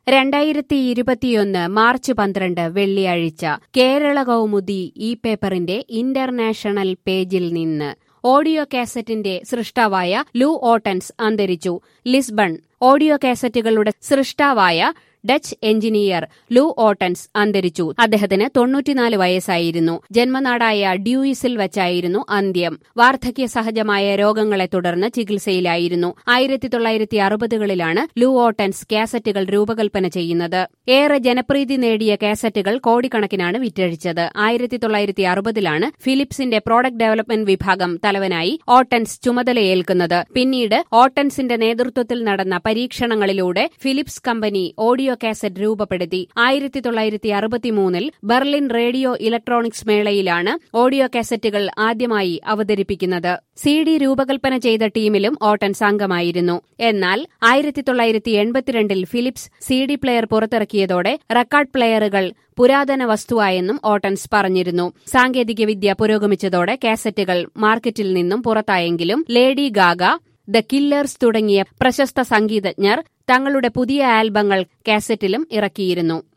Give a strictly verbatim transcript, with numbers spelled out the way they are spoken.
രണ്ടായിരത്തി ഇരുപത്തിയൊന്ന് മാർച്ച് പന്ത്രണ്ട് വെള്ളിയാഴ്ച കേരള കൗമുദി ഈ പേപ്പറിന്റെ ഇന്റർനാഷണൽ പേജിൽ നിന്ന് ഓഡിയോ കാസറ്റിന്റെ സൃഷ്ടാവായ ലൂ ഓട്ടൻസ് അന്തരിച്ചു. ലിസ്ബൺ. ഓഡിയോ കാസറ്റുകളുടെ സൃഷ്ടാവായ ഡച്ച് എഞ്ചിനീയർ ലൂ ഓട്ടൻസ് അന്തരിച്ചു. അദ്ദേഹത്തിന് തൊണ്ണൂറ്റിനാല് വയസ്സായിരുന്നു. ജന്മനാടായ ഡ്യൂയിസിൽ വച്ചായിരുന്നു അന്ത്യം. വാർദ്ധക്യ സഹജമായ രോഗങ്ങളെ തുടർന്ന് ചികിത്സയിലായിരുന്നു. ആയിരത്തി തൊള്ളായിരത്തി അറുപതുകളിലാണ് ലൂ ഓട്ടൻസ് കാസറ്റുകൾ രൂപകൽപ്പന ചെയ്യുന്നത്. ഏറെ ജനപ്രീതി നേടിയ കാസറ്റുകൾ കോടിക്കണക്കിനാണ് വിറ്റഴിച്ചത്. ആയിരത്തി തൊള്ളായിരത്തി അറുപതിലാണ് ഫിലിപ്സിന്റെ പ്രോഡക്റ്റ് ഡെവലപ്മെന്റ് വിഭാഗം തലവനായി ഓട്ടൻസ് ചുമതലയേൽക്കുന്നത്. പിന്നീട് ഓട്ടൻസിന്റെ നേതൃത്വത്തിൽ നടന്ന പരീക്ഷണങ്ങളിലൂടെ ഫിലിപ്സ് കമ്പനി ഓഡിയോ കാസറ്റ് രൂപപ്പെടുത്തി. ആയിരത്തി തൊള്ളായിരത്തി അറുപത്തിമൂന്നിൽ ബെർലിൻ റേഡിയോ ഇലക്ട്രോണിക്സ് മേളയിലാണ് ഓഡിയോ കാസറ്റുകൾ ആദ്യമായി അവതരിപ്പിക്കുന്നത്. സി ഡി രൂപകൽപ്പന ചെയ്ത ടീമിലും ഓട്ടൻസ് അംഗമായിരുന്നു. എന്നാൽ ആയിരത്തി തൊള്ളായിരത്തി എൺപത്തിരണ്ടിൽ ഫിലിപ്സ് സി ഡി പ്ലെയർ പുറത്തിറക്കിയതോടെ റെക്കോർഡ് പ്ലെയറുകൾ പുരാതന വസ്തുവായെന്നും ഓട്ടൻസ് പറഞ്ഞിരുന്നു. സാങ്കേതികവിദ്യ പുരോഗമിച്ചതോടെ കാസറ്റുകൾ മാർക്കറ്റിൽ നിന്നും പുറത്തായെങ്കിലും ലേഡി ഗാഗ, ദ കില്ലേഴ്സ് തുടങ്ങിയ പ്രശസ്ത സംഗീതജ്ഞർ തങ്ങളുടെ പുതിയ ആൽബങ്ങൾ കാസറ്റിലും ഇറക്കിയിരുന്നു.